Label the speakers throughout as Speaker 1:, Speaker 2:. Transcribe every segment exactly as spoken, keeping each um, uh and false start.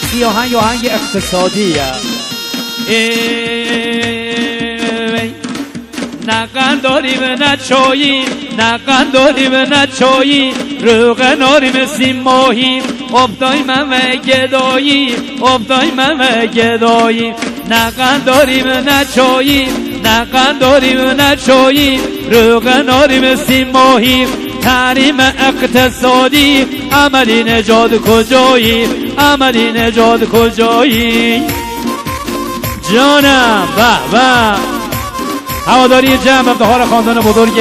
Speaker 1: ای آهنگ آهنگ اقتصادیه. نه قند داریم نه چایی، نه قند داریم نه چایی، روغن داریم سیم ماهی، افتای من و گدایی، افتای من و گدایی. نه قند داریم نه چایی، نه قند داریم نه چایی، روغن داریم سیم ماهی. تحریم اقتصادی، عملی نجات کجایی، عملی نجات کجایی. جانم به به هواداری جمع افتخار خاندان بزرگ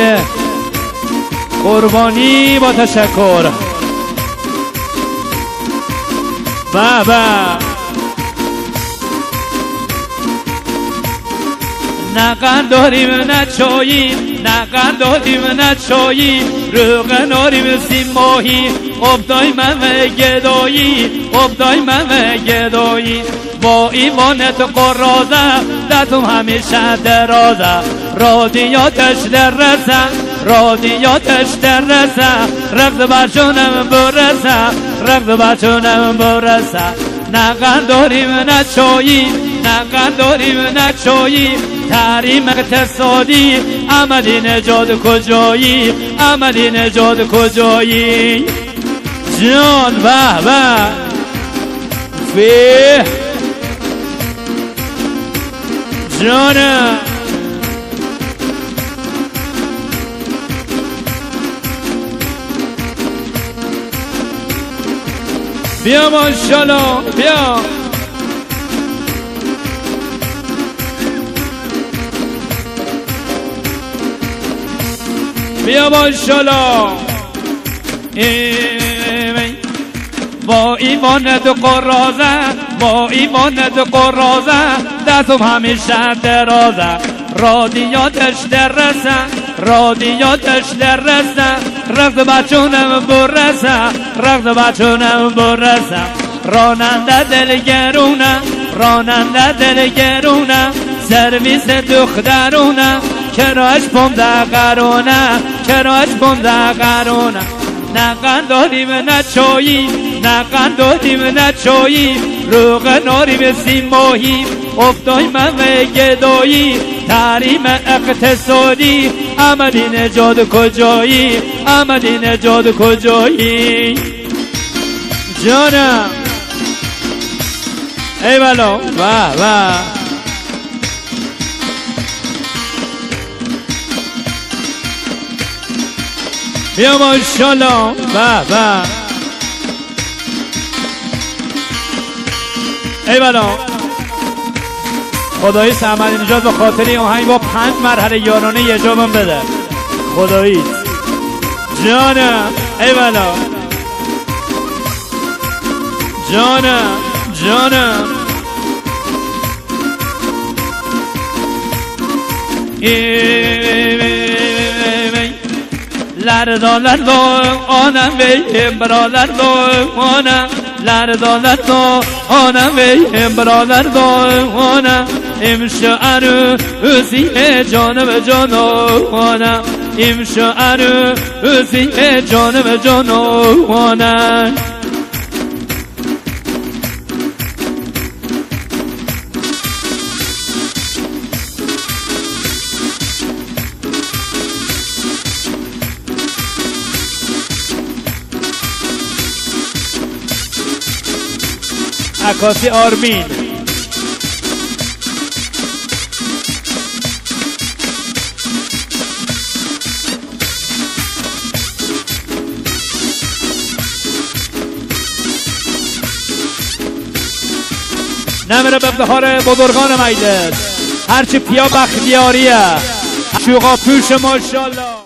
Speaker 1: قربانی با تشکر. به به نه قند داریم نه چایی، نه قند داریم نه چایی، روغن داریم سیم ماهی، افتای من و گدایی، افتای من و گدایی. با ایوانت قرازه دستم همیشه درازه، رادیاتش دررسه، رادیاتش دررسه، رقص بچونم برسه، رقص بچونم برسه. نه قند داریم نه چایی، نه قند داریم نه چایی، تحریم اقتصادی، عملی نجات کجایی، عملی نجات کجایی. جان به به فی جانم بیا ماشاءالله بیا. بیا ماشاءالله با ایوانت قرازه، با ایوانت قرازه، دستم همیشه درازه، رادیاتش دررسه، رادیاتش دررسه، رقص بچونم برسه، رقص بچونم برسه. راننده دلگرونه، راننده دلگرونه، سرویس دخترونه، کرایش پونده قرونه، کرایش پونده قرونه. نه قند داریم نه چایی، نه قند داریم نه چایی، روغن داریم سیم ماهی، افتای من و گدایی. تحریم اقتصادی، عملی نجات کجایی، عملی نجات کجایی. جانم ای بلا واه واه بیا ماشاءالله به به ای بلا. خدایی سمدی نجات به خاطر این آهنگ با پنج مرحله یارانه یه جامم بده خدایی. جانم ای بلا جانم جانم لردا لردا آنم ویم برادر دو آنم لردا لردا آنم ویم برادر دو آنم امشعر اوزی جانم جانو آنم امشعر اوزی جانم جانو آنم. عکاسی آرمین نمیره به افتخار بزرگان مجلس، هرچی پیا بختیاریه شوقا پوش ماشاءالله.